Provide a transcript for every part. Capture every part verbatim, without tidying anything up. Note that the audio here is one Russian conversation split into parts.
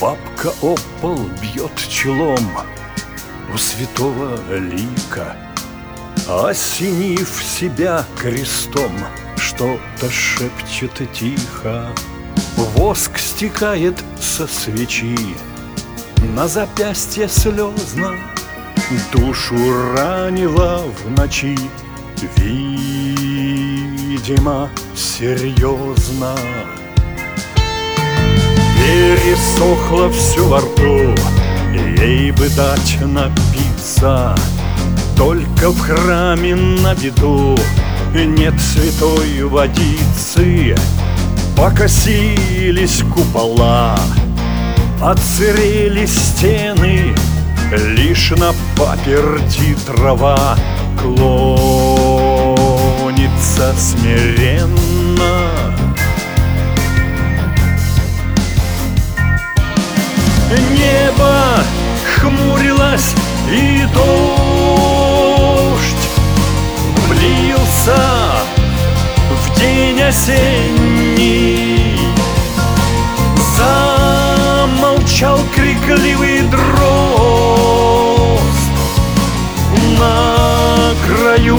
Бабка об пол бьет челом у святого лика, осенив себя крестом, что-то шепчет тихо. Воск стекает со свечи на запястье слезно, душу ранила в ночи, видимо, серьезно. Пересохло все во рту, ей бы дать напиться, только в храме на виду нет святой водицы. Покосились купола, отсырели стены, лишь на паперти трава клонится смиренно. Небо хмурилось, и дождь влился в день осенний. Замолчал крикливый дрозд на краю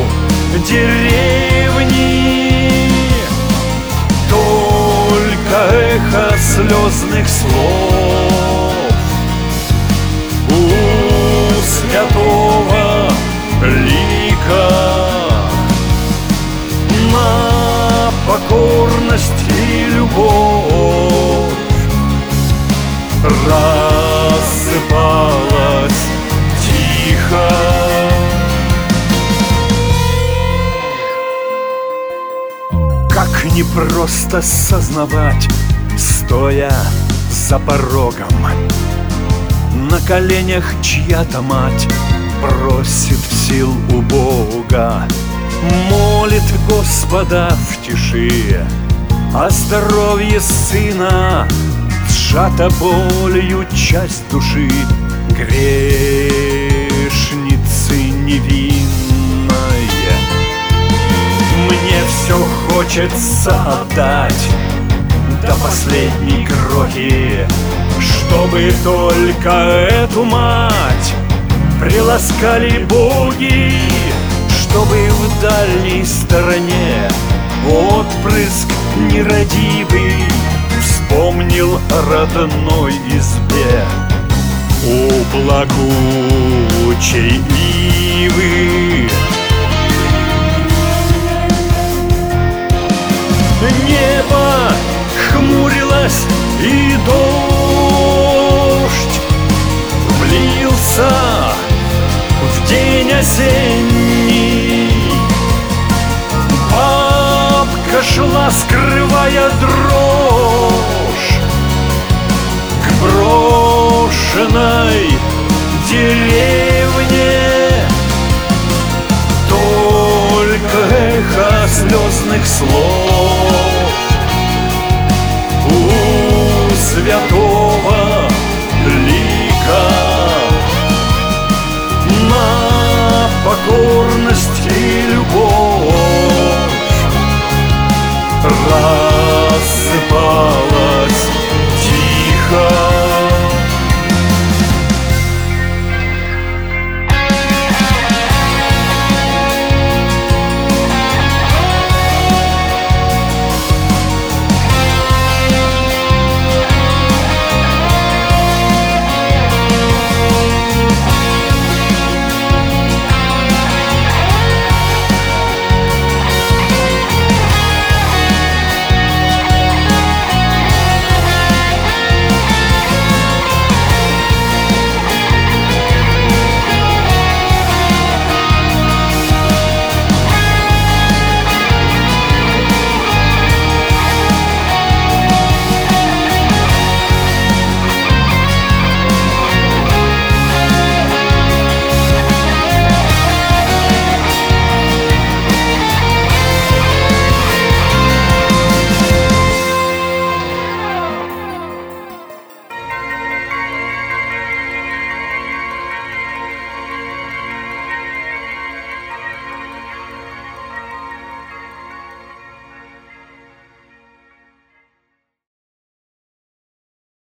деревни, только эхо слезных слов у святого лика. На покорность и любовь рассыпалась тихо. Как непросто сознавать, стоя за порогом, на коленях чья-то мать просит сил у Бога, молит Господа в тиши о здоровье сына, сжата болью часть души грешницы невинной. Мне все хочется отдать до последней крохи, чтобы только эту мать приласкали боги, чтобы в дальней стороне отпрыск нерадивый вспомнил о родной избе у плакучей ивы. Небо хмурилось, и дождь влился в день осенний. Бабка шла, скрывая дрожь, к брошенной деревне, только эхо слезных слов